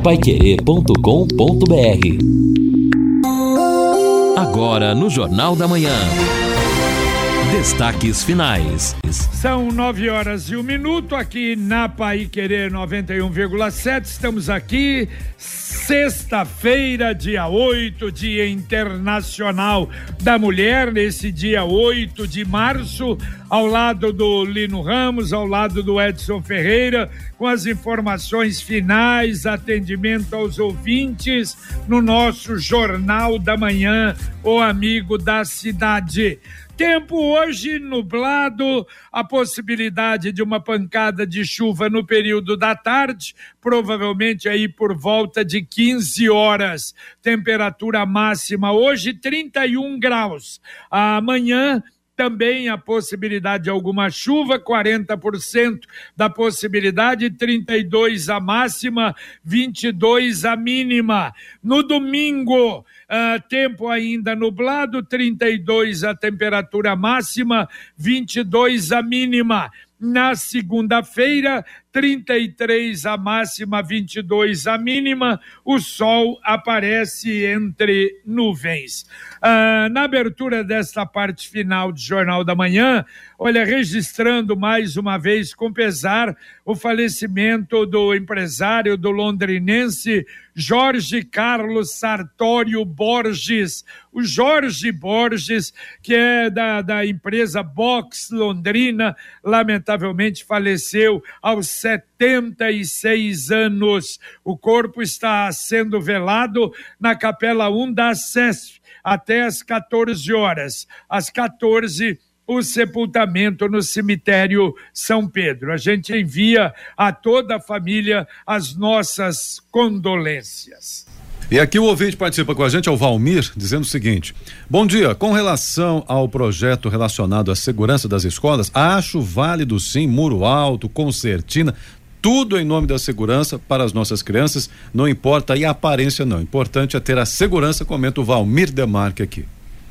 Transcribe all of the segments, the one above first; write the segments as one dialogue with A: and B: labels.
A: paiquerê.com.br. Agora no Jornal da Manhã. Destaques finais.
B: São 9h01 aqui na Paiquerê 91,7. Estamos aqui, sexta-feira, dia 8, Dia Internacional da Mulher, nesse dia 8 de março, ao lado do Lino Ramos, ao lado do Edson Ferreira, com as informações finais, atendimento aos ouvintes no nosso Jornal da Manhã, o Amigo da Cidade. Tempo hoje nublado, a possibilidade de uma pancada de chuva no período da tarde, provavelmente aí por volta de 15 horas. Temperatura máxima hoje 31 graus. Amanhã também a possibilidade de alguma chuva, 40% da possibilidade, 32 a máxima, 22 a mínima. No domingo, tempo ainda nublado, 32 a temperatura máxima, 22 a mínima. Na segunda-feira, 33 a máxima, 22 a mínima, o sol aparece entre nuvens. Na abertura desta parte final do Jornal da Manhã, olha, registrando mais uma vez com pesar o falecimento do empresário, do londrinense Jorge Carlos Sartório Borges. O Jorge Borges, que é da empresa Box Londrina, lamentavelmente faleceu aos 76 anos. O corpo está sendo velado na Capela 1 da SESF até às 14 horas. Às 14, o sepultamento no cemitério São Pedro. A gente envia a toda a família as nossas condolências.
C: E aqui o ouvinte participa com a gente, é o Valmir, dizendo o seguinte: bom dia, com relação ao projeto relacionado à segurança das escolas, acho válido sim, muro alto, concertina, tudo em nome da segurança para as nossas crianças, não importa aí a aparência não, o importante é ter a segurança, comenta o Valmir Demarque aqui.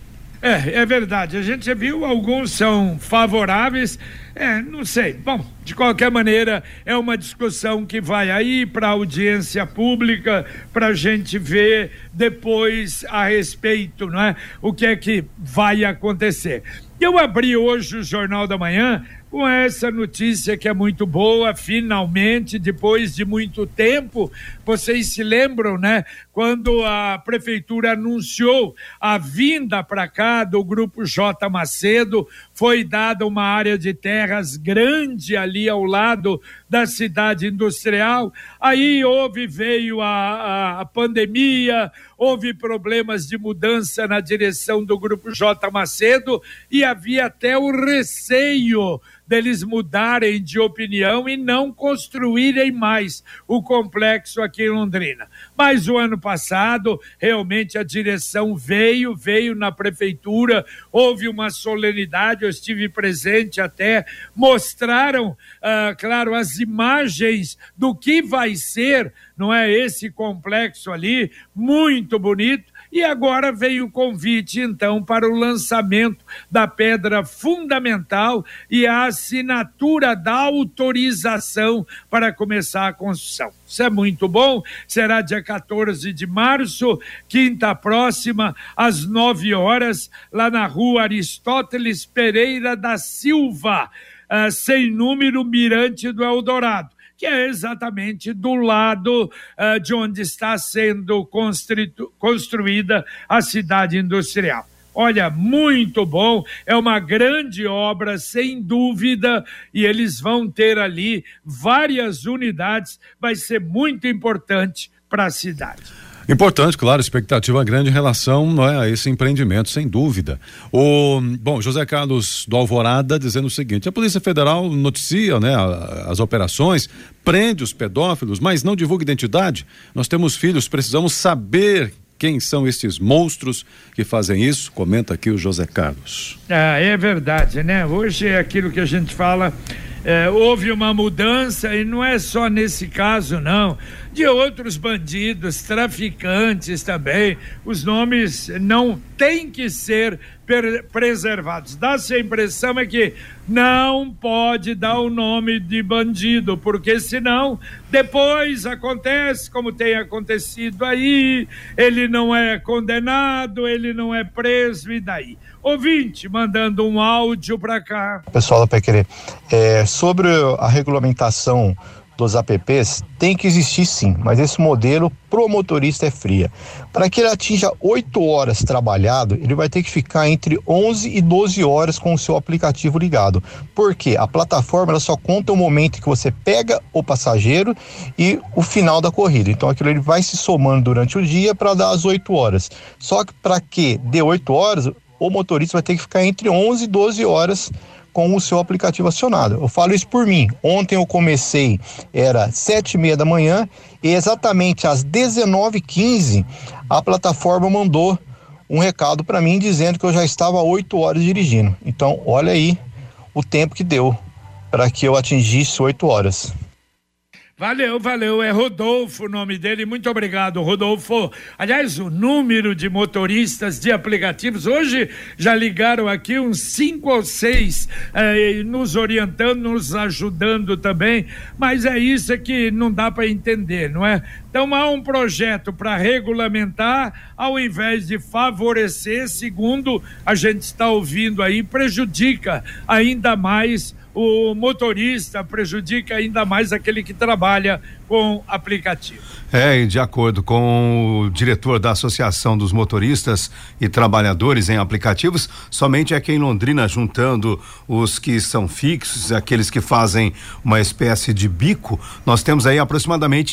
B: É verdade, a gente viu, alguns são favoráveis, não sei, bom, de qualquer maneira é uma discussão que vai aí para a audiência pública, para a gente ver depois a respeito, não é? O que é que vai acontecer. Eu abri hoje o Jornal da Manhã com essa notícia que é muito boa, finalmente, depois de muito tempo. Vocês se lembram, né? Quando a prefeitura anunciou a vinda para cá do Grupo J. Macedo, foi dada uma área de terras grande ali ao lado da cidade industrial. Aí veio a pandemia, houve problemas de mudança na direção do Grupo J. Macedo e havia até o receio deles mudarem de opinião e não construírem mais o complexo aqui em Londrina. Mas o ano passado, realmente a direção veio na prefeitura, houve uma solenidade, eu estive presente até, mostraram, claro, as imagens do que vai ser, não é, esse complexo ali, muito bonito. E agora veio o convite, então, para o lançamento da pedra fundamental e a assinatura da autorização para começar a construção. Isso é muito bom, será dia 14 de março, quinta próxima, às 9 horas, lá na rua Aristóteles Pereira da Silva, sem número, Mirante do Eldorado, que é exatamente do lado de onde está sendo construída a cidade industrial. Olha, muito bom, é uma grande obra, sem dúvida, e eles vão ter ali várias unidades, vai ser muito importante para a cidade.
C: Importante, claro, expectativa grande em relação, não é, a esse empreendimento, sem dúvida. Bom, José Carlos do Alvorada dizendo o seguinte: a Polícia Federal noticia, né, as operações, prende os pedófilos, mas não divulga identidade. Nós temos filhos, precisamos saber quem são esses monstros que fazem isso. Comenta aqui o José Carlos.
B: É verdade, né? Hoje é aquilo que a gente fala. Houve uma mudança, e não é só nesse caso não, de outros bandidos, traficantes também, os nomes não têm que ser preservados. Dá-se a impressão é que não pode dar o nome de bandido, porque senão depois acontece como tem acontecido aí, ele não é condenado, ele não é preso, e daí? Ouvinte mandando um áudio para cá.
D: Pessoal da PQR, sobre a regulamentação dos apps, tem que existir sim, mas esse modelo pro motorista é fria. Para que ele atinja 8 horas trabalhado, ele vai ter que ficar entre 11 e 12 horas com o seu aplicativo ligado. Por quê? A plataforma ela só conta o momento que você pega o passageiro e o final da corrida. Então aquilo ele vai se somando durante o dia para dar as 8 horas. Só que para que dê 8 horas, o motorista vai ter que ficar entre 11 e 12 horas com o seu aplicativo acionado. Eu falo isso por mim. Ontem eu comecei, era 7h30 da manhã, e exatamente às 19h15 a plataforma mandou um recado para mim dizendo que eu já estava 8 horas dirigindo. Então, olha aí o tempo que deu para que eu atingisse 8 horas.
B: Valeu, é Rodolfo o nome dele, muito obrigado, Rodolfo. Aliás, o número de motoristas de aplicativos, hoje já ligaram aqui uns 5 ou 6, nos orientando, nos ajudando também, mas é isso que não dá para entender, não é? Então há um projeto para regulamentar, ao invés de favorecer, segundo a gente está ouvindo aí, prejudica ainda mais o motorista, prejudica ainda mais aquele que trabalha com aplicativo.
E: E de acordo com o diretor da Associação dos Motoristas e Trabalhadores em Aplicativos, somente aqui em Londrina, juntando os que são fixos, aqueles que fazem uma espécie de bico, nós temos aí aproximadamente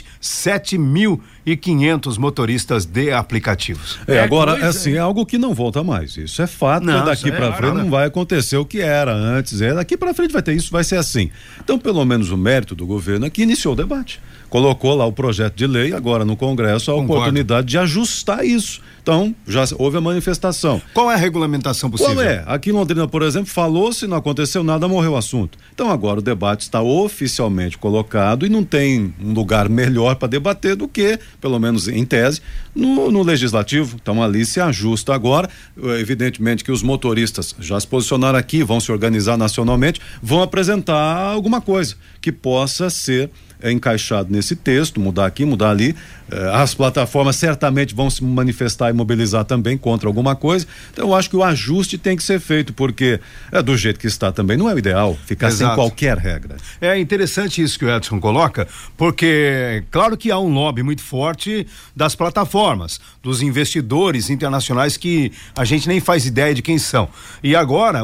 E: 7.500 motoristas de aplicativos.
C: Agora, assim, é algo que não volta mais. Isso é fato. Não, daqui para frente não vai acontecer o que era antes. Daqui para frente vai ter isso, vai ser assim. Então, pelo menos o mérito do governo é que iniciou o debate. Colocou lá o projeto de lei, agora no Congresso, a oportunidade de ajustar isso. Então, já houve a manifestação.
E: Qual é a regulamentação possível?
C: Qual é? Aqui em Londrina, por exemplo, falou-se, não aconteceu nada, morreu o assunto. Então, agora o debate está oficialmente colocado e não tem um lugar melhor para debater do que, pelo menos em tese, no Legislativo. Então, ali se ajusta agora. Evidentemente que os motoristas já se posicionaram aqui, vão se organizar nacionalmente, vão apresentar alguma coisa que possa ser encaixado nesse texto, mudar aqui, mudar ali. As plataformas certamente vão se manifestar e mobilizar também contra alguma coisa. Então eu acho que o ajuste tem que ser feito, porque do jeito que está também não é o ideal ficar sem qualquer regra.
E: É interessante isso que o Edson coloca, porque claro que há um lobby muito forte das plataformas, dos investidores internacionais que a gente nem faz ideia de quem são. E agora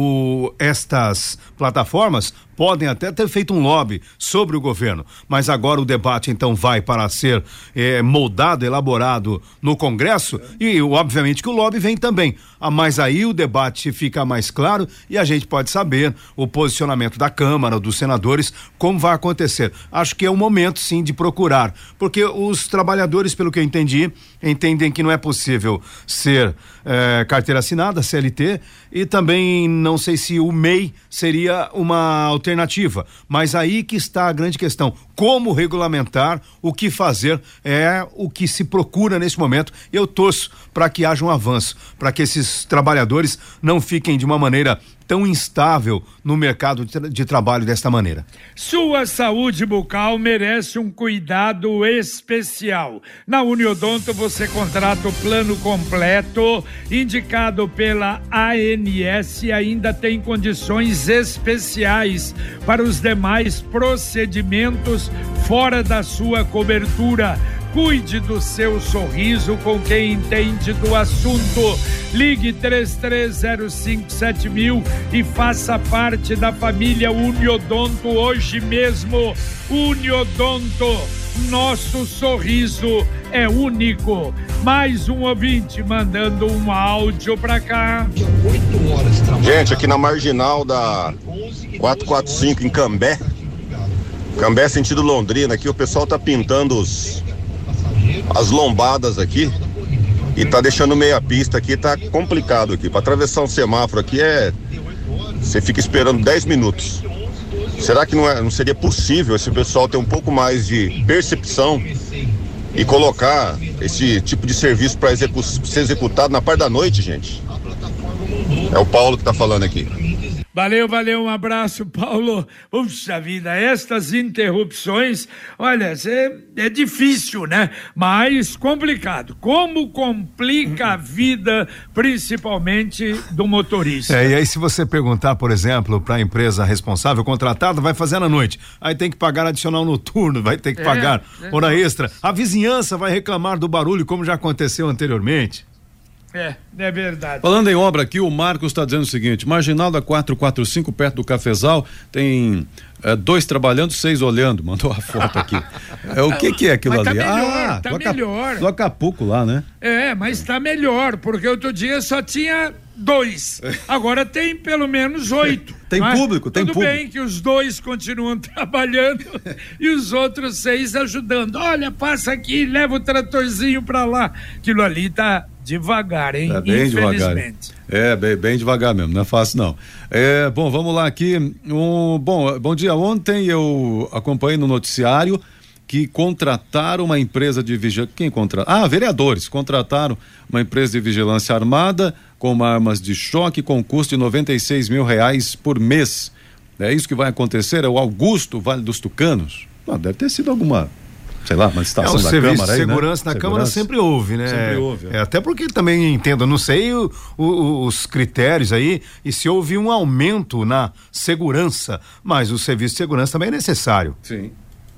E: estas plataformas podem até ter feito um lobby sobre o governo, mas agora o debate então vai para ser moldado, elaborado no Congresso e obviamente que o lobby vem também, mas aí o debate fica mais claro e a gente pode saber o posicionamento da Câmara, dos senadores, como vai acontecer. Acho que é o momento sim de procurar, porque os trabalhadores, pelo que eu entendi, entendem que não é possível ser carteira assinada, CLT, e também não sei se o MEI seria uma alternativa, mas aí que está a grande questão, como regulamentar, o que fazer é o que se procura nesse momento. Eu torço para que haja um avanço, para que esses trabalhadores não fiquem de uma maneira tão instável no mercado de trabalho desta maneira.
B: Sua saúde bucal merece um cuidado especial. Na Uniodonto você contrata o plano completo indicado pela ANS e ainda tem condições especiais para os demais procedimentos fora da sua cobertura. Cuide do seu sorriso com quem entende do assunto. Ligue 33057000 e faça parte da família Uniodonto hoje mesmo. Uniodonto, nosso sorriso é único. Mais um ouvinte mandando um áudio pra cá.
F: Gente, aqui na marginal da 445 em Cambé sentido Londrina, aqui o pessoal tá pintando as lombadas aqui e tá deixando meia pista aqui, tá complicado aqui. Para atravessar um semáforo aqui você fica esperando 10 minutos. Será que não seria possível esse pessoal ter um pouco mais de percepção e colocar esse tipo de serviço para ser executado na parte da noite, gente. É o Paulo que está falando aqui.
B: Valeu, um abraço, Paulo. Puxa vida, estas interrupções, olha, é difícil, né? Mas complicado. Como complica a vida, principalmente do motorista.
E: E aí se você perguntar, por exemplo, para a empresa responsável, contratada, vai fazer na noite. Aí tem que pagar adicional noturno, vai ter que pagar hora extra. A vizinhança vai reclamar do barulho, como já aconteceu anteriormente.
B: É verdade.
C: Falando em obra aqui, o Marcos está dizendo o seguinte: Marginal da 445, perto do Cafezal, tem 2 trabalhando, 6 olhando. Mandou a foto aqui. O que é aquilo
B: mas
C: ali?
B: Tá melhor.
C: Do Acapulco lá, né?
B: Mas tá melhor, porque outro dia só tinha 2. Agora tem pelo menos 8.
C: Tem público, tem público.
B: Tudo bem que os 2 continuam trabalhando e os outros 6 ajudando. Olha, passa aqui, leva o tratorzinho pra lá. Aquilo ali tá devagar, hein?
C: Bem
B: infelizmente.
C: Devagar. Bem devagar mesmo, não é fácil não. Bom, vamos lá aqui. Bom dia. Ontem eu acompanhei no noticiário que contrataram uma empresa de vigilância. Quem contratou? Vereadores contrataram uma empresa de vigilância armada com armas de choque com custo de R$96 mil por mês. É isso que vai acontecer? É o Augusto Vale dos Tucanos? Deve ter sido alguma, sei lá, uma estação da Câmara. O serviço de
E: segurança na Câmara sempre houve, né?
C: Sempre houve.
E: Até porque também entendo, não sei os critérios aí e se houve um aumento na segurança, mas o serviço de segurança também é necessário.
C: Sim.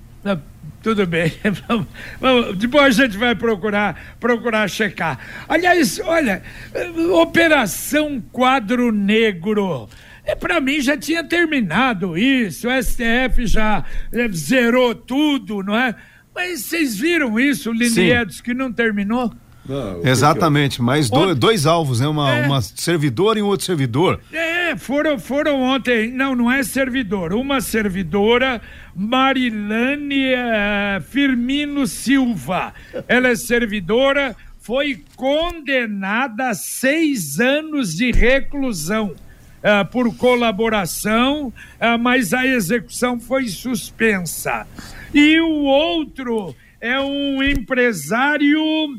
B: Tudo bem, vamos, depois a gente vai procurar checar. Aliás, olha, Operação Quadro Negro, pra mim já tinha terminado isso, o STF já zerou tudo, não é? Mas vocês viram isso, Linier, diz que não terminou?
E: Não, exatamente, mas dois alvos, né? Uma servidora e um outro servidor.
B: Foram ontem, não é servidor, uma servidora, Marilane Firmino Silva, ela é servidora, foi condenada a 6 anos de reclusão por colaboração, mas a execução foi suspensa. E o outro é um empresário...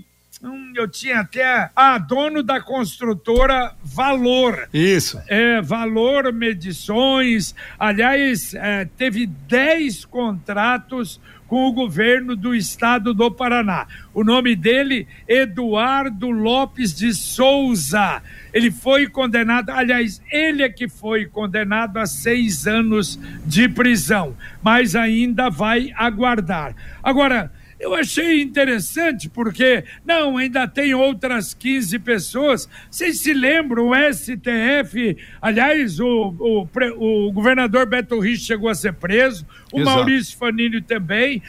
B: eu tinha até dono da construtora Valor.
E: Isso.
B: Valor Medições. Aliás, teve 10 contratos com o governo do estado do Paraná. O nome dele, Eduardo Lopes de Souza. Ele foi condenado, aliás, ele é que foi condenado a 6 anos de prisão, mas ainda vai aguardar. Agora, eu achei interessante porque, ainda tem outras 15 pessoas. Vocês se lembram, o STF, aliás, o governador Beto Richa chegou a ser preso, o Exato. Maurício Fanini também,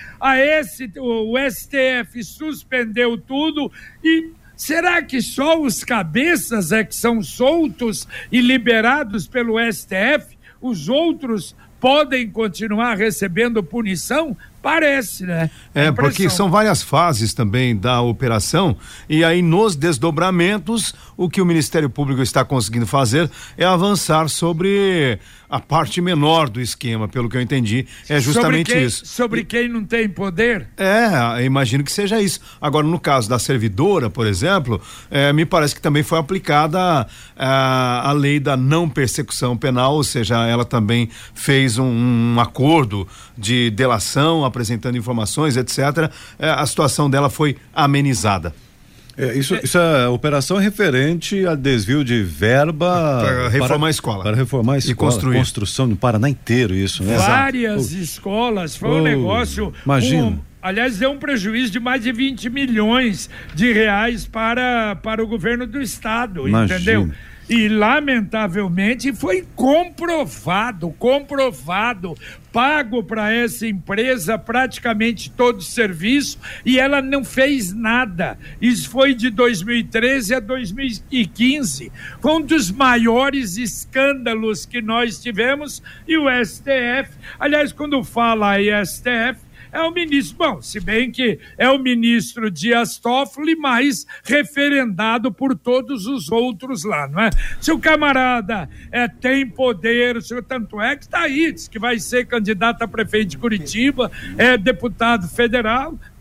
B: o STF suspendeu tudo e... será que só os cabeças que são soltos e liberados pelo STF? Os outros podem continuar recebendo punição? Parece, né?
E: Porque são várias fases também da operação e aí nos desdobramentos o que o Ministério Público está conseguindo fazer é avançar sobre a parte menor do esquema, pelo que eu entendi, é justamente isso.
B: Sobre quem não tem poder?
E: Eu imagino que seja isso. Agora, no caso da servidora, por exemplo, me parece que também foi aplicada a lei da não persecução penal, ou seja, ela também fez um acordo de delação, apresentando informações, etc. A situação dela foi amenizada.
C: Essa operação é referente a desvio de verba
E: para reformar a escola.
C: Para reformar a escola.
E: E construir.
C: Construção no Paraná inteiro, isso, né?
B: Várias escolas, foi um negócio.
C: Imagina.
B: Aliás, deu um prejuízo de mais de 20 milhões de reais para o governo do estado,
C: Imagina.
B: Entendeu? E, lamentavelmente, foi comprovado, pago para essa empresa praticamente todo o serviço e ela não fez nada. Isso foi de 2013 a 2015. Foi um dos maiores escândalos que nós tivemos e o STF, aliás, quando fala aí STF, é o ministro, se bem que é o ministro Dias Toffoli, mas referendado por todos os outros lá, não é? Se o camarada tem poder, tanto é que está aí, diz que vai ser candidato a prefeito de Curitiba, é deputado federal,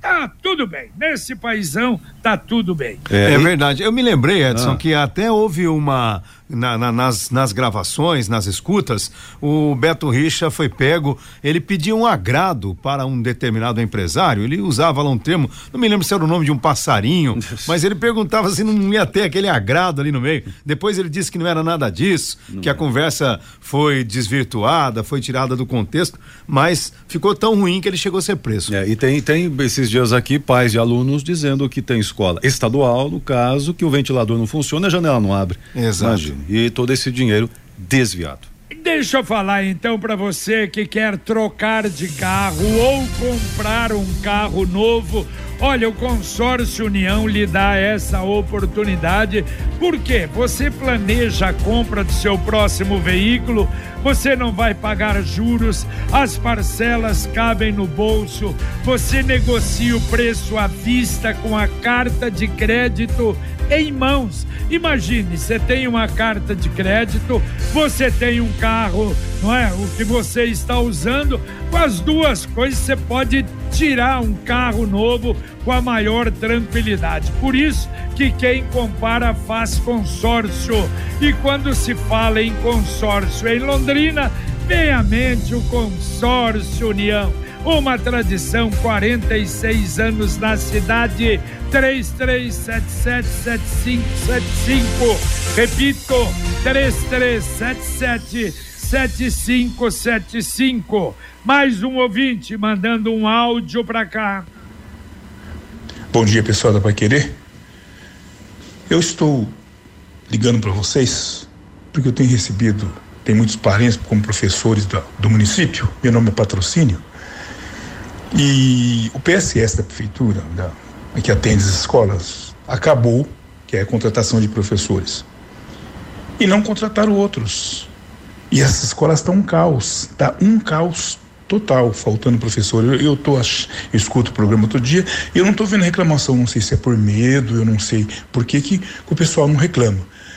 B: tá tudo bem. Nesse paizão, tá tudo bem.
E: É verdade. Eu me lembrei, Edson, que até houve uma... nas gravações, nas escutas, o Beto Richa foi pego, ele pediu um agrado para um determinado empresário, ele usava lá um termo, não me lembro se era o nome de um passarinho, mas ele perguntava se não ia ter aquele agrado ali no meio. Depois ele disse que não era nada disso, que a conversa foi desvirtuada, foi tirada do contexto, mas ficou tão ruim que ele chegou a ser preso.
C: E tem esses dias aqui pais de alunos dizendo que tem escola estadual, no caso, que o ventilador não funciona, a janela não abre.
E: Exato.
C: Imagina. E todo esse dinheiro desviado.
B: Deixa eu falar então para você que quer trocar de carro ou comprar um carro novo. Olha, o Consórcio União lhe dá essa oportunidade, porque você planeja a compra do seu próximo veículo, você não vai pagar juros, as parcelas cabem no bolso, você negocia o preço à vista com a carta de crédito em mãos. Imagine, você tem uma carta de crédito, você tem um carro, não é? O que você está usando, com as duas coisas você pode tirar um carro novo com a maior tranquilidade. Por isso que quem compara faz consórcio. E quando se fala em consórcio em Londrina, vem à mente o Consórcio União. Uma tradição, 46 anos na cidade. 33777575. Repito, 33777575. Mais um ouvinte mandando um áudio para cá.
G: Bom dia, pessoal da Paiquerê. Eu estou ligando para vocês porque eu tenho recebido, tem muitos parentes como professores do município. Meu nome é Patrocínio. E o PSS da prefeitura, que atende as escolas, acabou, que é a contratação de professores. E não contrataram outros. E essas escolas estão um caos, tá um caos total, faltando professor. Eu escuto o programa todo dia e eu não estou vendo reclamação, não sei se é por medo, eu não sei por que o pessoal não reclama.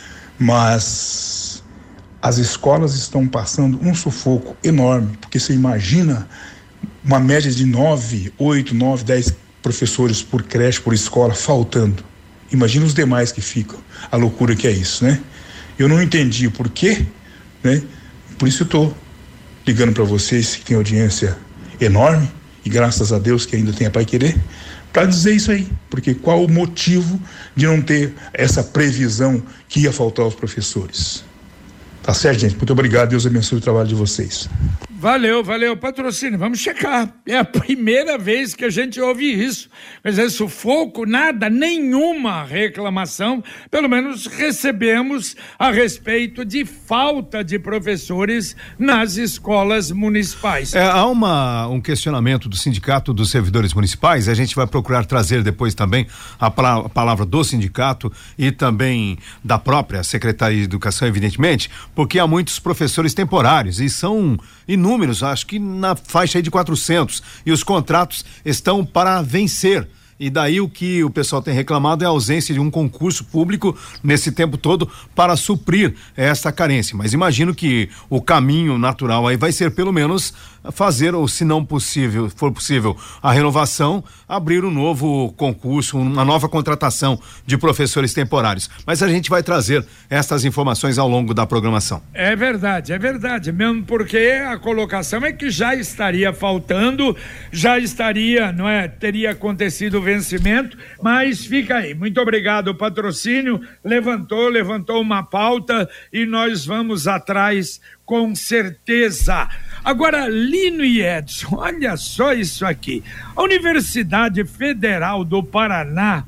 G: Mas as escolas estão passando um sufoco enorme, porque você imagina uma média de 9, 8, 9, 10 professores por creche, por escola, faltando. Imagina os demais que ficam. A loucura que é isso, né? Eu não entendi o porquê, né? Por isso eu estou ligando para vocês que tem audiência enorme, e graças a Deus que ainda tem a Paiquerê, para dizer isso aí. Porque qual o motivo de não ter essa previsão que ia faltar aos professores? Tá certo, gente? Muito obrigado. Deus abençoe o trabalho de vocês.
B: Valeu, Patrocínio. Vamos checar. É a primeira vez que a gente ouve isso. Mas é sufoco, nada, nenhuma reclamação. Pelo menos recebemos a respeito de falta de professores nas escolas municipais.
E: Há um questionamento do Sindicato dos Servidores Municipais. A gente vai procurar trazer depois também a palavra do sindicato e também da própria Secretaria de Educação, evidentemente, porque há muitos professores temporários e são inúmeros, acho que na faixa aí de 400, e os contratos estão para vencer. E daí o que o pessoal tem reclamado é a ausência de um concurso público nesse tempo todo para suprir essa carência. Mas imagino que o caminho natural aí vai ser pelo menos fazer, ou se não for possível a renovação, abrir um novo concurso, uma nova contratação de professores temporários. Mas a gente vai trazer essas informações ao longo da programação.
B: É verdade, mesmo porque a colocação é que já estaria faltando, já estaria, não é? Teria acontecido o vencimento, mas fica aí. Muito obrigado, Patrocínio, levantou uma pauta e nós vamos atrás com certeza. Agora, Lino e Edson, olha só isso aqui. A Universidade Federal do Paraná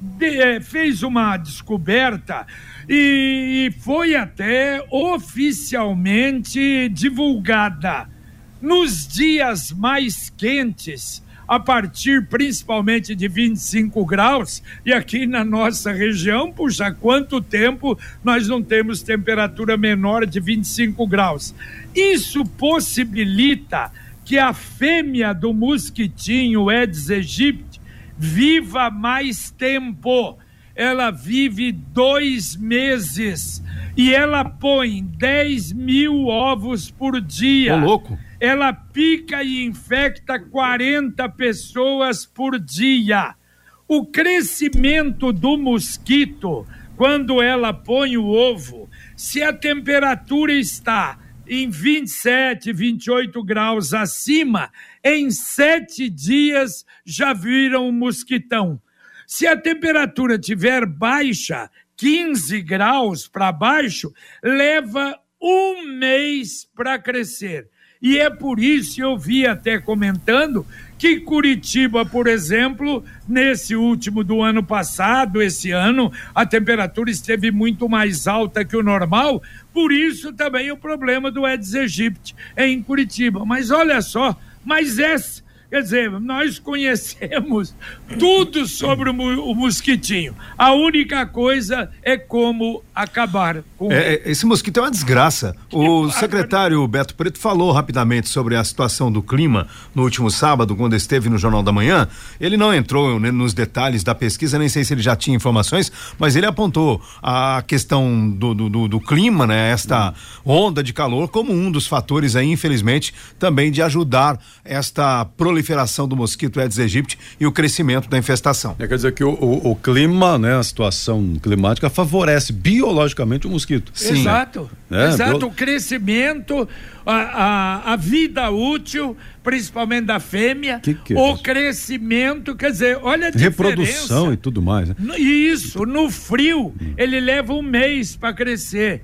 B: fez uma descoberta e foi até oficialmente divulgada. Nos dias mais quentes, a partir principalmente de 25 graus, e aqui na nossa região, puxa, quanto tempo nós não temos temperatura menor de 25 graus. Isso possibilita que a fêmea do mosquitinho Aedes aegypti viva mais tempo. Ela vive 2 meses e ela põe 10 mil ovos por dia.
E: Ô, louco!
B: ela pica e infecta 40 pessoas por dia. O crescimento do mosquito, quando ela põe o ovo, se a temperatura está em 27, 28 graus acima, em 7 dias já viram um mosquitão. Se a temperatura tiver baixa, 15 graus para baixo, leva 1 mês para crescer. E é por isso, eu vi até comentando, que Curitiba, por exemplo, nesse último do ano passado, esse ano, a temperatura esteve muito mais alta que o normal, por isso também o problema do Aedes aegypti em Curitiba. Mas olha só, quer dizer, nós conhecemos tudo sobre o mosquitinho. A única coisa é como acabar com ele.
E: Esse mosquito é uma desgraça. O secretário Beto Preto falou rapidamente sobre a situação do clima no último sábado, quando esteve no Jornal da Manhã. Ele não entrou nos detalhes da pesquisa, nem sei se ele já tinha informações, mas ele apontou a questão do clima, né? Esta onda de calor como um dos fatores aí, infelizmente, também de ajudar esta proliferação do mosquito Aedes aegypti e o crescimento da infestação.
C: Quer dizer que o clima, né, a situação climática favorece biologicamente o mosquito.
B: Sim. Exato. Exato. O crescimento, a vida útil, principalmente da fêmea, o crescimento, quer dizer, olha a diferença.
C: Reprodução e tudo mais, né?
B: Isso, no frio, ele leva 1 mês para crescer.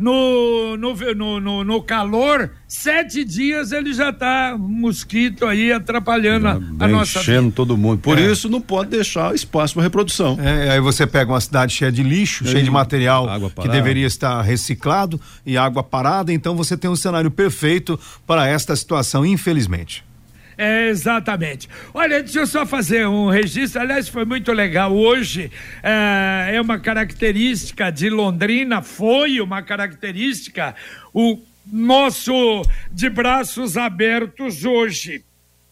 B: No calor, 7 dias ele já tá mosquito aí atrapalhando a nossa vida.
C: Enchendo todo mundo. Por isso não pode deixar espaço para reprodução.
E: Aí você pega uma cidade cheia de lixo, cheia de material que deveria estar reciclado e água parada, então você tem um cenário perfeito para esta situação, infelizmente.
B: Exatamente. Olha, deixa eu só fazer um registro, aliás, foi muito legal. Hoje é uma característica de Londrina, foi uma característica, o nosso de braços abertos hoje.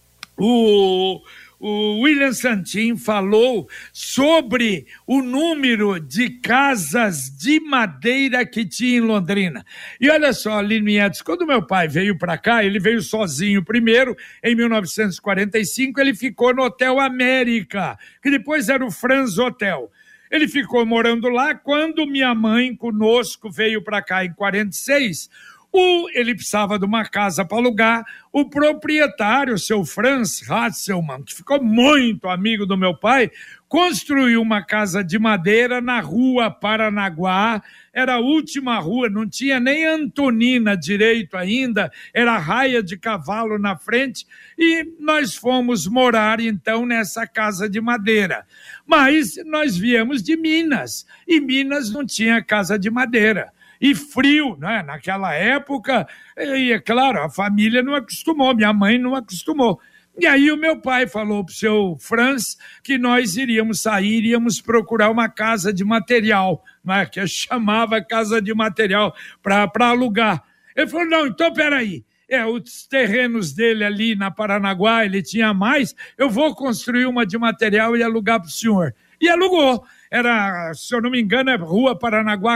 B: O William Santin falou sobre o número de casas de madeira que tinha em Londrina. E olha só, Aline Edson, quando meu pai veio para cá, ele veio sozinho primeiro, em 1945, ele ficou no Hotel América, que depois era o Franz Hotel. Ele ficou morando lá. Quando minha mãe conosco veio para cá em 46, ele precisava de uma casa para alugar. O proprietário, seu Franz Hasselmann, que ficou muito amigo do meu pai, construiu uma casa de madeira na rua Paranaguá. Era a última rua, não tinha nem Antonina direito ainda, era raia de cavalo na frente, e nós fomos morar então nessa casa de madeira. Mas nós viemos de Minas, e Minas não tinha casa de madeira. E frio, né? Naquela época, e é claro, a família não acostumou, minha mãe não acostumou. E aí o meu pai falou pro seu Franz que nós iríamos sair, iríamos procurar uma casa de material, né? Que eu chamava casa de material para alugar. Ele falou, não, então peraí, os terrenos dele ali na Paranaguá, ele tinha mais, eu vou construir uma de material e alugar pro senhor. E alugou. Era, se eu não me engano, é Rua Paranaguá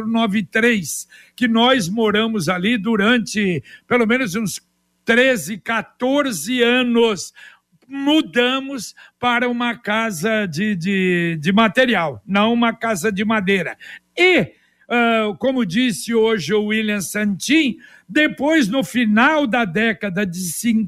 B: 493, que nós moramos ali durante pelo menos uns 13, 14 anos. Mudamos para uma casa de material, não uma casa de madeira. E, como disse hoje o William Santin, depois, no final da década de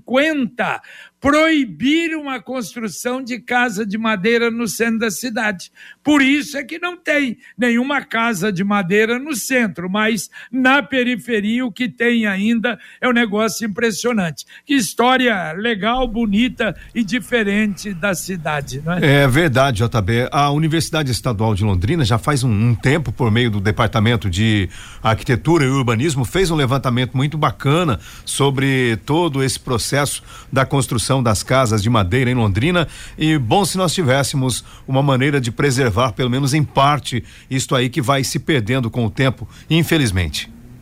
B: 50, proibiram a construção de casa de madeira no centro da cidade. Por isso é que não tem nenhuma casa de madeira no centro, mas na periferia o que tem ainda é um negócio impressionante. Que história legal, bonita e diferente da cidade, não é?
E: É verdade, JB. A Universidade Estadual de Londrina já faz um tempo, por meio do Departamento de Arquitetura e Urbanismo, fez um levantamento muito bacana sobre todo esse processo da construção das casas de madeira em Londrina, e bom se nós tivéssemos uma maneira de preservar, pelo menos em parte, isto aí que vai se perdendo com o tempo, infelizmente.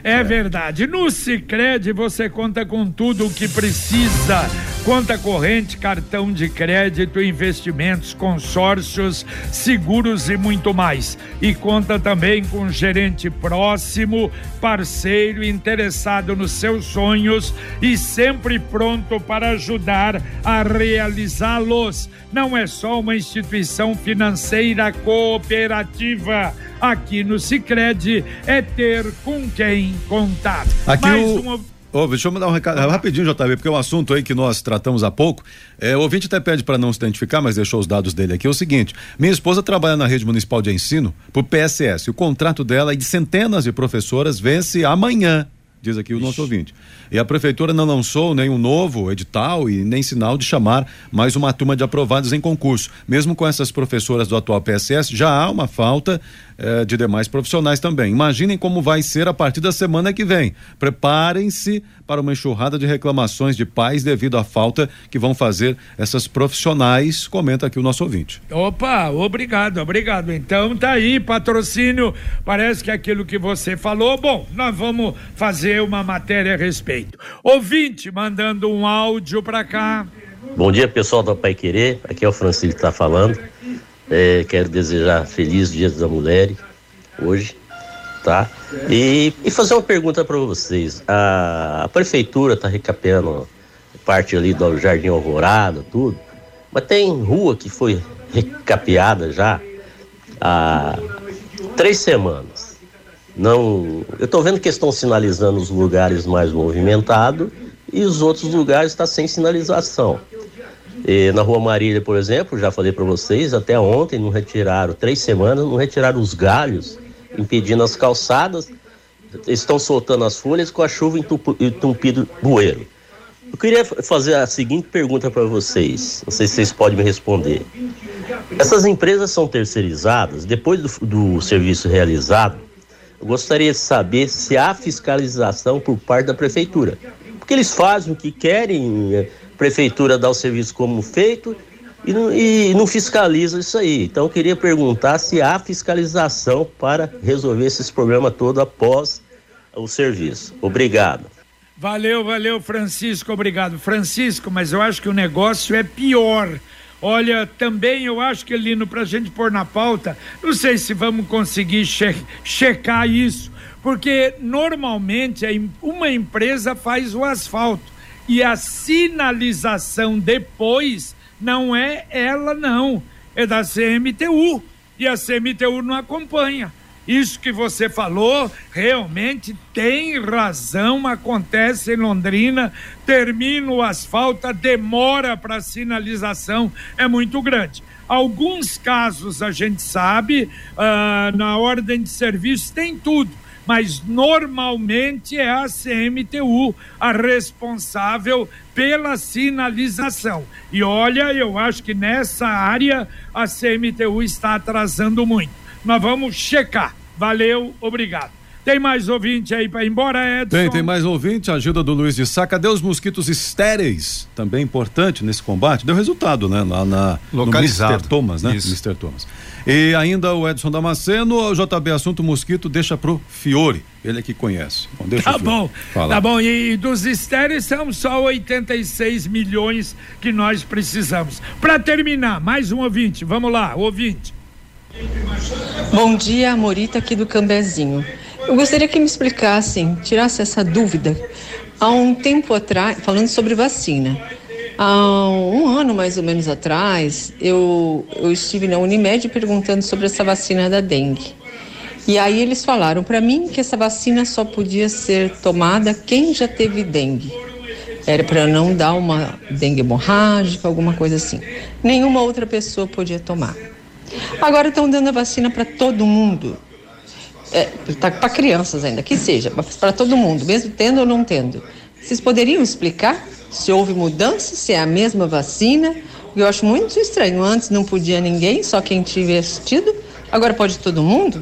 B: É verdade. No Sicredi você conta com tudo o que precisa. Conta corrente, cartão de crédito, investimentos, consórcios, seguros e muito mais. E conta também com gerente próximo, parceiro, interessado nos seus sonhos e sempre pronto para ajudar a realizá-los. Não é só uma instituição financeira cooperativa. Aqui no Sicredi é ter com quem contar.
C: Aqui deixa eu mandar um recado rapidinho, JB, porque é um assunto aí que nós tratamos há pouco. O ouvinte até pede para não se identificar, mas deixou os dados dele aqui. É o seguinte: minha esposa trabalha na rede municipal de ensino por PSS. O contrato dela e de centenas de professoras vence amanhã, diz aqui o nosso ouvinte. E a prefeitura não lançou nenhum novo edital e nem sinal de chamar mais uma turma de aprovados em concurso. Mesmo com essas professoras do atual PSS, já há uma falta de demais profissionais também. Imaginem como vai ser a partir da semana que vem. Preparem-se para uma enxurrada de reclamações de pais devido à falta que vão fazer essas profissionais, comenta aqui o nosso ouvinte.
B: Opa, obrigado. Então tá aí, patrocínio, parece que é aquilo que você falou. Bom, nós vamos fazer uma matéria a respeito. Ouvinte mandando um áudio pra cá.
H: Bom dia, pessoal da Pai Querer, aqui é o Francisco que tá falando. Quero desejar feliz Dia da Mulher hoje, tá? E fazer uma pergunta para vocês. A prefeitura tá recapeando parte ali do Jardim Alvorada, tudo, mas tem rua que foi recapeada já há 3 semanas. Não, eu tô vendo que estão sinalizando os lugares mais movimentados e os outros lugares estão sem sinalização. Na Rua Marília, por exemplo, já falei para vocês, até ontem não retiraram, 3 semanas, não retiraram os galhos, impedindo as calçadas, estão soltando as folhas com a chuva entupido bueiro. Eu queria fazer a seguinte pergunta para vocês, não sei se vocês podem me responder. Essas empresas são terceirizadas, depois do serviço realizado, eu gostaria de saber se há fiscalização por parte da prefeitura, porque eles fazem o que querem, prefeitura dá o serviço como feito e não fiscaliza isso aí. Então eu queria perguntar se há fiscalização para resolver esses problemas todos após o serviço. Obrigado.
B: Valeu, Francisco, obrigado. Francisco, mas eu acho que o negócio é pior. Olha, também eu acho que, Lino, pra gente pôr na pauta, não sei se vamos conseguir checar isso, porque normalmente uma empresa faz o asfalto. E a sinalização depois não é ela, não. É da CMTU. E a CMTU não acompanha. Isso que você falou, realmente tem razão, acontece em Londrina, termina o asfalto, a demora para sinalização é muito grande. Alguns casos a gente sabe, na ordem de serviço tem tudo. Mas normalmente é a CMTU a responsável pela sinalização. E olha, eu acho que nessa área a CMTU está atrasando muito. Nós vamos checar. Valeu, obrigado. Tem mais ouvinte aí para ir embora, Edson?
C: Tem mais ouvinte, a ajuda do Luiz de Sá. Cadê os mosquitos estéreis? Também importante nesse combate. Deu resultado, né? Lá
E: localizado.
C: No Mr. Thomas, né? Mr. Thomas. E ainda o Edson Damasceno, o JB assunto mosquito deixa pro Fiore, ele é que conhece. Bom, deixa
B: tá bom, e dos estéreis são só 86 milhões que nós precisamos. Para terminar, mais um ouvinte, vamos lá, ouvinte.
I: Bom dia, Morita aqui do Cambezinho. Eu gostaria que me explicassem, tirasse essa dúvida. Há um tempo atrás, falando sobre vacina, há um ano mais ou menos atrás, eu estive na Unimed perguntando sobre essa vacina da dengue. E aí eles falaram para mim que essa vacina só podia ser tomada quem já teve dengue. Era para não dar uma dengue hemorrágica, alguma coisa assim. Nenhuma outra pessoa podia tomar. Agora estão dando a vacina para todo mundo. Tá para crianças ainda, que seja, para todo mundo, mesmo tendo ou não tendo. Vocês poderiam explicar se houve mudança, se é a mesma vacina? Eu acho muito estranho. Antes não podia ninguém, só quem tivesse tido. Agora pode todo mundo?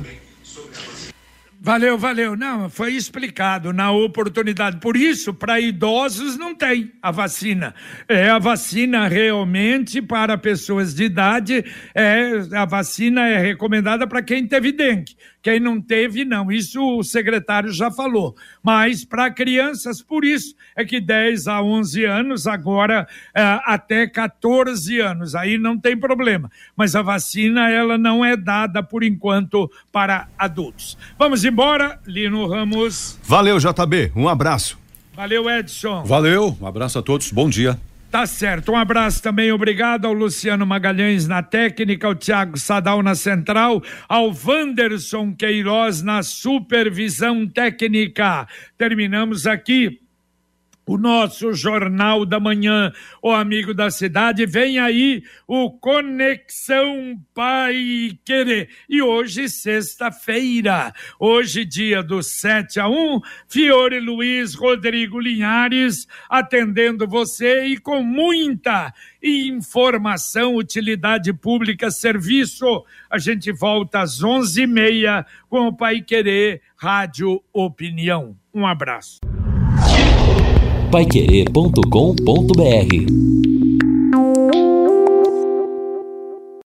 B: Valeu. Não, foi explicado na oportunidade. Por isso, para idosos não tem a vacina. A vacina realmente para pessoas de idade, a vacina é recomendada para quem teve dengue. Quem não teve, não. Isso o secretário já falou. Mas para crianças, por isso é que 10 a 11 anos, agora até 14 anos. Aí não tem problema. Mas a vacina, ela não é dada, por enquanto, para adultos. Vamos embora, Lino Ramos.
E: Valeu, JB. Um abraço.
B: Valeu, Edson.
C: Valeu, um abraço a todos, bom dia.
B: Tá certo, um abraço também, obrigado ao Luciano Magalhães na técnica, ao Thiago Sadal na central, ao Wanderson Queiroz na supervisão técnica. Terminamos aqui o nosso Jornal da Manhã, o amigo da cidade. Vem aí o Conexão Paiquerê. E hoje, sexta-feira, hoje dia do 7-1, Fiore Luiz, Rodrigo Linhares, atendendo você e com muita informação, utilidade pública, serviço. A gente volta às 11h30 com o Paiquerê Rádio Opinião. Um abraço.
A: Paiquerê.com.br